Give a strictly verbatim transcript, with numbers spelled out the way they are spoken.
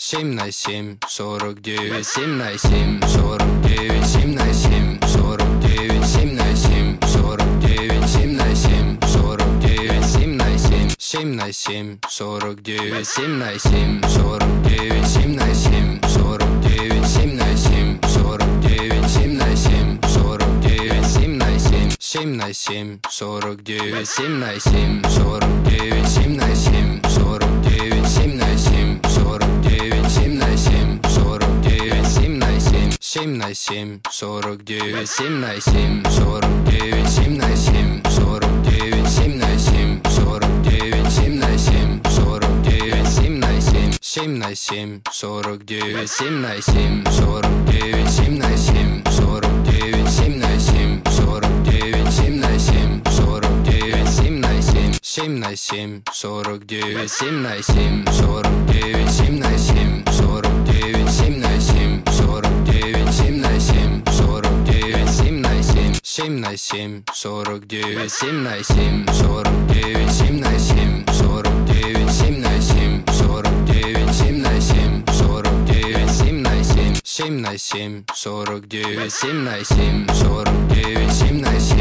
семь на семь, сорок девять, семь на семь, сорок девять, семь на семь, сорок девять, семь на семь, сорок девять, семь на семь, сорок девять, семь на семь, семь на семь, сорок девять, семь на семь, сорок девять, семь на семь, сорок девять, семь на семь, сорок девять, семь на семь, сорок девять, семь на семь, семь на семь, сорок девять, семь на семь, сорок девять, семь на семь, сорок девять, семь на семь, сорок девять, семь на семь, сорок девять, семь на семь, семь на семь, сорок девять, семь на семь, сорок девять, семь на семь, сорок девять, семь на семь, сорок девять, семь на семь, сорок девять, семь на семь, семь на семь, сорок девять, семь на семь, сорок девять, семь на семь, сорок девять, семь на семь, сорок девять, семь на семь, сорок девять, семь на семь, семь на семь, сорок девять, семь на семь, сорок девять, семь на семь, сорок девять, семь на семь, сорок девять, семь на семь, сорок девять, семь на семь, семь на семь, сорок девять, семь на семь, сорок девять, семь на семь, сорок девять, семь на семь, сорок девять, семь на семь, сорок девять, семь на семь, семь на семь, сорок девять, семь на семь, сорок девять, семь на семь.